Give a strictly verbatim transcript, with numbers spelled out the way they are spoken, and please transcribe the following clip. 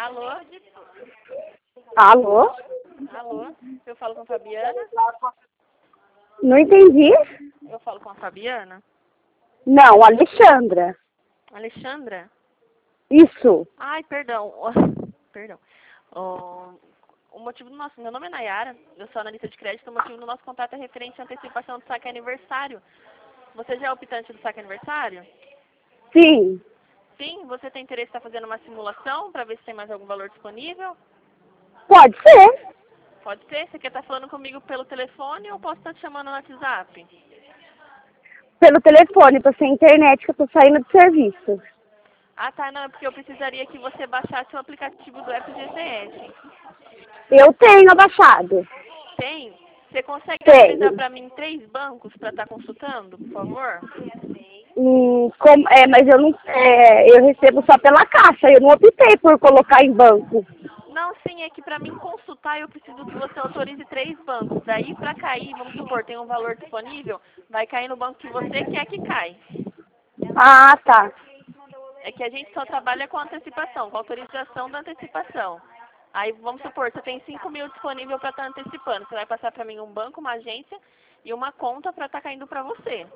Alô? Alô? Alô? Eu falo com a Fabiana? Não entendi. Eu falo com a Fabiana? Não, Alexandra. Alexandra? Isso. Ai, perdão. Perdão. O, o motivo do nosso... Meu nome é Nayara, eu sou analista de crédito. O motivo do nosso contato é referente à antecipação do saque aniversário. Você já é optante do saque aniversário? Sim. Sim? Você tem interesse em estar fazendo uma simulação para ver se tem mais algum valor disponível? Pode ser. Pode ser? Você quer estar falando comigo pelo telefone ou posso estar te chamando no WhatsApp? Pelo telefone, tô sem internet que eu tô saindo de serviço. Ah, tá. Não, é porque eu precisaria que você baixasse o aplicativo do App G C S. Eu tenho abaixado. Tem? Você consegue Tenho. analisar para mim três bancos para estar consultando, por favor? Hum, como, é, mas eu não. É, eu recebo só pela caixa. Eu não optei por colocar em banco. Não, sim, é que para mim consultar eu preciso que você autorize três bancos. Daí para cair, vamos supor, tem um valor disponível, vai cair no banco que você quer que cai. Ah, tá. É que a gente só trabalha com antecipação, com autorização da antecipação. Aí, vamos supor, você tem cinco mil disponível para estar antecipando. Você vai passar para mim um banco, uma agência e uma conta para estar caindo para você.